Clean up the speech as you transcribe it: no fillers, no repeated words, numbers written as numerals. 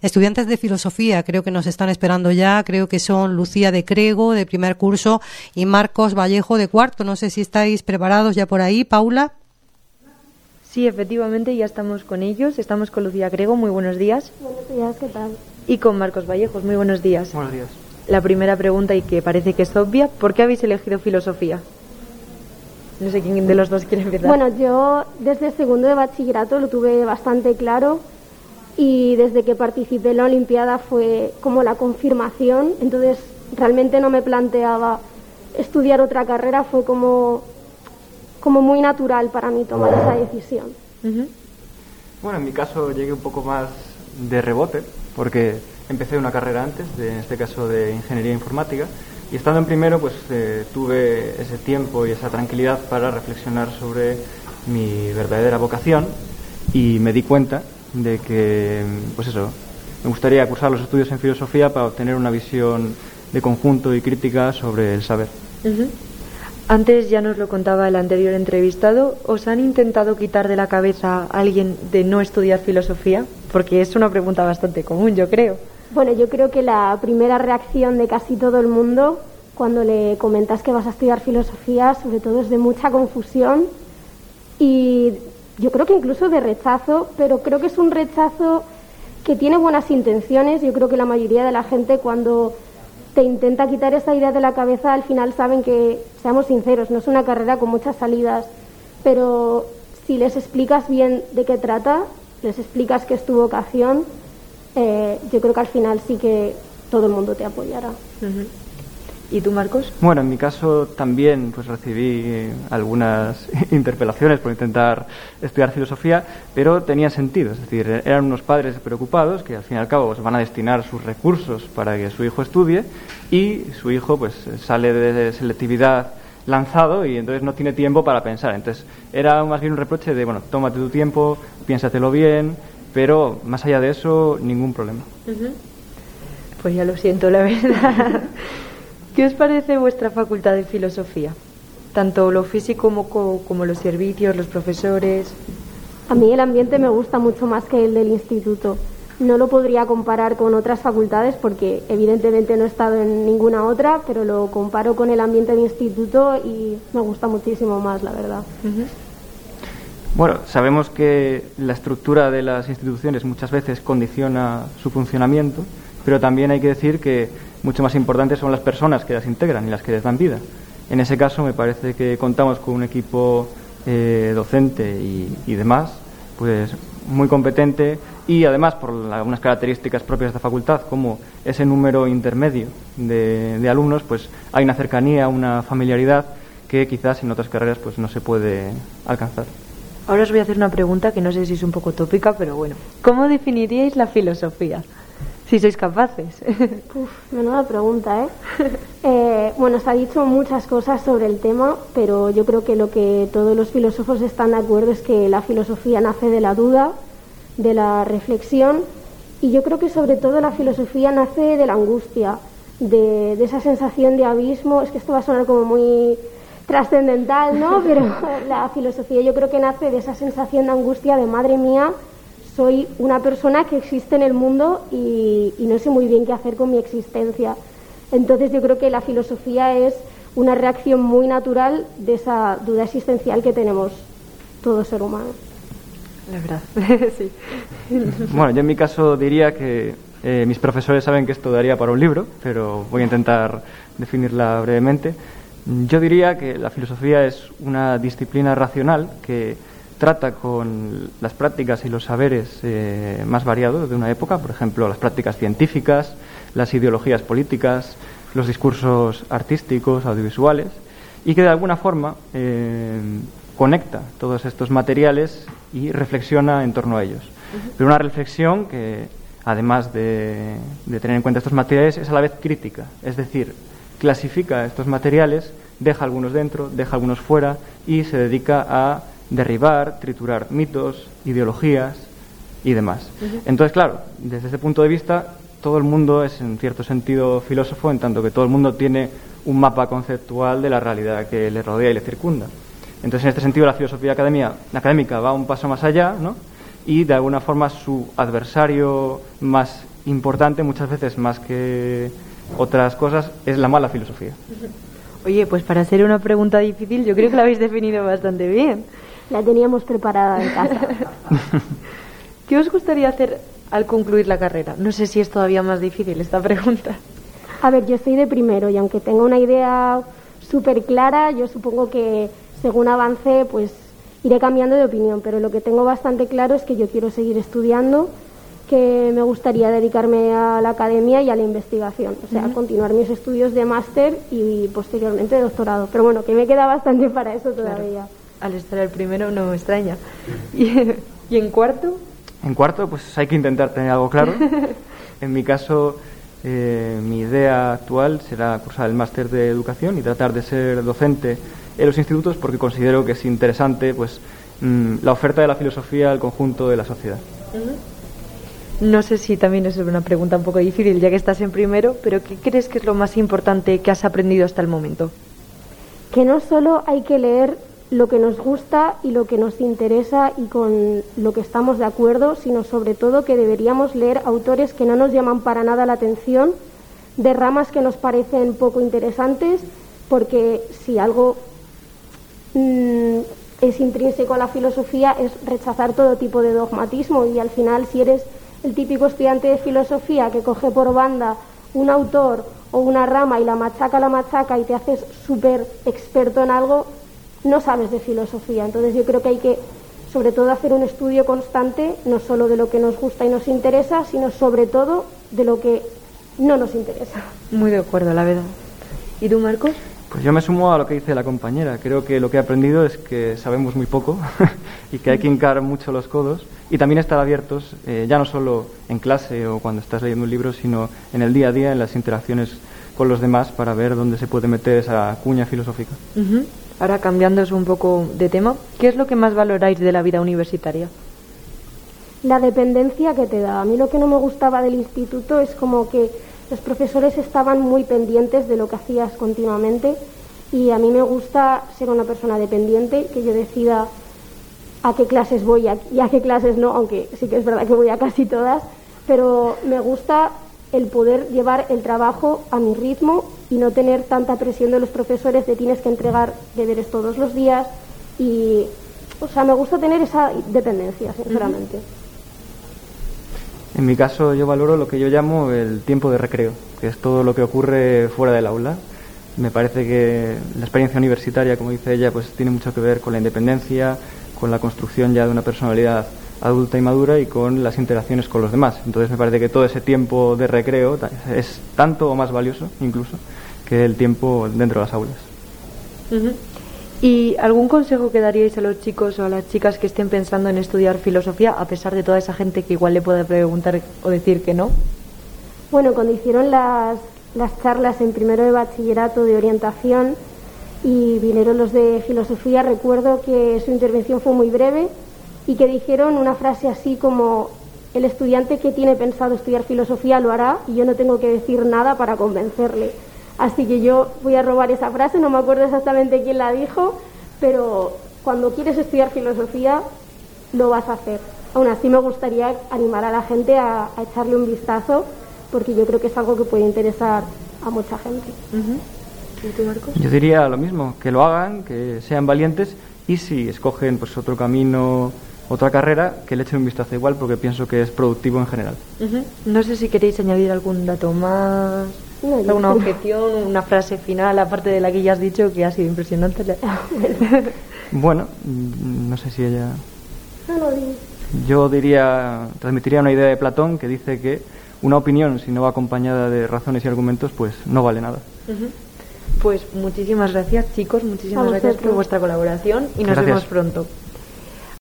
estudiantes de filosofía, creo que nos están esperando ya, creo que son Lucía de Crego, de primer curso, y Marcos Vallejo, de cuarto. No sé si estáis preparados ya por ahí, Paula. Sí, efectivamente, ya estamos con ellos. Estamos con Lucía Crego, muy buenos días. Buenos días, ¿qué tal? Y con Marcos Vallejos, muy buenos días. Buenos días. La primera pregunta, y que parece que es obvia, ¿por qué habéis elegido filosofía? No sé quién de los dos quiere empezar. Bueno, yo desde segundo de bachillerato lo tuve bastante claro y desde que participé en la Olimpiada fue como la confirmación, entonces realmente no me planteaba estudiar otra carrera, fue como muy natural para mí tomar esa decisión. Uh-huh. Bueno, en mi caso llegué un poco más de rebote, porque empecé una carrera antes, en este caso de ingeniería informática, y estando en primero pues tuve ese tiempo y esa tranquilidad para reflexionar sobre mi verdadera vocación y me di cuenta de que, pues eso, me gustaría cursar los estudios en filosofía para obtener una visión de conjunto y crítica sobre el saber. Uh-huh. Antes ya nos lo contaba el anterior entrevistado, ¿os han intentado quitar de la cabeza a alguien de no estudiar filosofía? Porque es una pregunta bastante común, yo creo. Bueno, yo creo que la primera reacción de casi todo el mundo cuando le comentas que vas a estudiar filosofía, sobre todo es de mucha confusión y yo creo que incluso de rechazo, pero creo que es un rechazo que tiene buenas intenciones. Yo creo que la mayoría de la gente cuando te intenta quitar esa idea de la cabeza, al final saben que, seamos sinceros, no es una carrera con muchas salidas, pero si les explicas bien de qué trata, les explicas qué es tu vocación, yo creo que al final sí que todo el mundo te apoyará. Uh-huh. ¿Y tú, Marcos? Bueno, en mi caso también pues recibí algunas interpelaciones por intentar estudiar filosofía, pero tenía sentido, es decir, eran unos padres preocupados que al fin y al cabo pues, van a destinar sus recursos para que su hijo estudie y su hijo pues sale de selectividad lanzado y entonces no tiene tiempo para pensar. Entonces era más bien un reproche de, bueno, tómate tu tiempo, piénsatelo bien, pero más allá de eso, ningún problema. Uh-huh. Pues ya lo siento, la verdad. ¿Qué os parece vuestra facultad de filosofía? Tanto lo físico como los servicios, los profesores. A mí el ambiente me gusta mucho más que el del instituto. No lo podría comparar con otras facultades porque evidentemente no he estado en ninguna otra, pero lo comparo con el ambiente de instituto y me gusta muchísimo más, la verdad. Uh-huh. Bueno, sabemos que la estructura de las instituciones muchas veces condiciona su funcionamiento, pero también hay que decir que mucho más importantes son las personas que las integran y las que les dan vida. En ese caso me parece que contamos con un equipo docente y demás, pues muy competente y además por algunas características propias de la facultad, como ese número intermedio de alumnos, pues hay una cercanía, una familiaridad que quizás en otras carreras pues no se puede alcanzar. Ahora os voy a hacer una pregunta que no sé si es un poco tópica, pero bueno. ¿Cómo definiríais la filosofía? Si sois capaces. Menuda pregunta, ¿eh? Bueno, se ha dicho muchas cosas sobre el tema, pero yo creo que lo que todos los filósofos están de acuerdo es que la filosofía nace de la duda, de la reflexión, y yo creo que sobre todo la filosofía nace de la angustia, de esa sensación de abismo. Es que esto va a sonar como muy trascendental, ¿no? Pero la filosofía yo creo que nace de esa sensación de angustia de madre mía, soy una persona que existe en el mundo y no sé muy bien qué hacer con mi existencia. Entonces yo creo que la filosofía es una reacción muy natural de esa duda existencial que tenemos todo ser humano. La verdad, sí. Bueno, yo en mi caso diría que mis profesores saben que esto daría para un libro, pero voy a intentar definirla brevemente. Yo diría que la filosofía es una disciplina racional que trata con las prácticas y los saberes más variados de una época, por ejemplo, las prácticas científicas, las ideologías políticas, los discursos artísticos, audiovisuales, y que de alguna forma conecta todos estos materiales y reflexiona en torno a ellos. Pero una reflexión que, además de tener en cuenta estos materiales, es a la vez crítica, es decir, clasifica estos materiales, deja algunos dentro, deja algunos fuera y se dedica a derribar, triturar mitos, ideologías y demás. Entonces, claro, desde ese punto de vista, todo el mundo es en cierto sentido filósofo, en tanto que todo el mundo tiene un mapa conceptual de la realidad que le rodea y le circunda. Entonces, en este sentido, la filosofía académica va un paso más allá, ¿no? Y de alguna forma su adversario más importante, muchas veces más que otras cosas, es la mala filosofía. Oye, pues para ser una pregunta difícil, yo creo que la habéis definido bastante bien. La teníamos preparada de casa. ¿Qué os gustaría hacer al concluir la carrera? No sé si es todavía más difícil esta pregunta. A ver, yo soy de primero y aunque tenga una idea súper clara, yo supongo que según avance, pues iré cambiando de opinión, pero lo que tengo bastante claro es que yo quiero seguir estudiando, que me gustaría dedicarme a la academia y a la investigación, o sea, continuar mis estudios de máster y posteriormente de doctorado. Pero bueno, que me queda bastante para eso todavía. Claro. Al estar el primero no me extraña. ¿Y en cuarto? En cuarto, pues hay que intentar tener algo claro. En mi caso, mi idea actual será cursar el máster de educación y tratar de ser docente en los institutos, porque considero que es interesante pues la oferta de la filosofía al conjunto de la sociedad. No sé si también es una pregunta un poco difícil, ya que estás en primero, pero ¿qué crees que es lo más importante que has aprendido hasta el momento? Que no solo hay que leer lo que nos gusta y lo que nos interesa y con lo que estamos de acuerdo, sino sobre todo que deberíamos leer autores que no nos llaman para nada la atención, de ramas que nos parecen poco interesantes, porque si algo es intrínseco a la filosofía es rechazar todo tipo de dogmatismo, y al final si eres el típico estudiante de filosofía que coge por banda un autor o una rama y la machaca y te haces súper experto en algo, no sabes de filosofía. Entonces yo creo que hay que sobre todo hacer un estudio constante, no solo de lo que nos gusta y nos interesa, sino sobre todo de lo que no nos interesa. Muy de acuerdo, la verdad. ¿Y tú, Marcos? Pues yo me sumo a lo que dice la compañera. Creo que lo que he aprendido es que sabemos muy poco y que hay que hincar mucho los codos y también estar abiertos, ya no solo en clase o cuando estás leyendo un libro, sino en el día a día, en las interacciones con los demás, para ver dónde se puede meter esa cuña filosófica. Ahora, cambiándoos un poco de tema, ¿qué es lo que más valoráis de la vida universitaria? La dependencia que te da. A mí lo que no me gustaba del instituto es como que los profesores estaban muy pendientes de lo que hacías continuamente, y a mí me gusta ser una persona dependiente, que yo decida a qué clases voy y a qué clases no, aunque sí que es verdad que voy a casi todas, pero me gusta el poder llevar el trabajo a mi ritmo y no tener tanta presión de los profesores de tienes que entregar deberes todos los días, y o sea, me gusta tener esa dependencia, sinceramente. En mi caso yo valoro lo que yo llamo el tiempo de recreo, que es todo lo que ocurre fuera del aula. Me parece que la experiencia universitaria, como dice ella, pues tiene mucho que ver con la independencia, con la construcción ya de una personalidad adulta y madura y con las interacciones con los demás. Entonces me parece que todo ese tiempo de recreo es tanto o más valioso incluso que el tiempo dentro de las aulas. ¿Y algún consejo que daríais a los chicos o a las chicas que estén pensando en estudiar filosofía, a pesar de toda esa gente que igual le puede preguntar o decir que no? Bueno, cuando hicieron las charlas en primero de bachillerato de orientación y vinieron los de filosofía, recuerdo que su intervención fue muy breve y que dijeron una frase así como: el estudiante que tiene pensado estudiar filosofía lo hará y yo no tengo que decir nada para convencerle. Así que yo voy a robar esa frase, no me acuerdo exactamente quién la dijo, pero cuando quieres estudiar filosofía lo vas a hacer. Aún así me gustaría animar a la gente a echarle un vistazo, porque yo creo que es algo que puede interesar a mucha gente. ¿Y tú, Marcos? Yo diría lo mismo, que lo hagan, que sean valientes, y si escogen pues otro camino, otra carrera, que le echen un vistazo igual, porque pienso que es productivo en general. No sé si queréis añadir algún dato más, alguna objeción, una frase final, aparte de la que ya has dicho, que ha sido impresionante. Bueno, no sé si ella... No, yo transmitiría una idea de Platón que dice que una opinión, si no va acompañada de razones y argumentos, pues no vale nada. Pues muchísimas gracias, chicos, muchísimas gracias por vuestra colaboración y nos vemos pronto.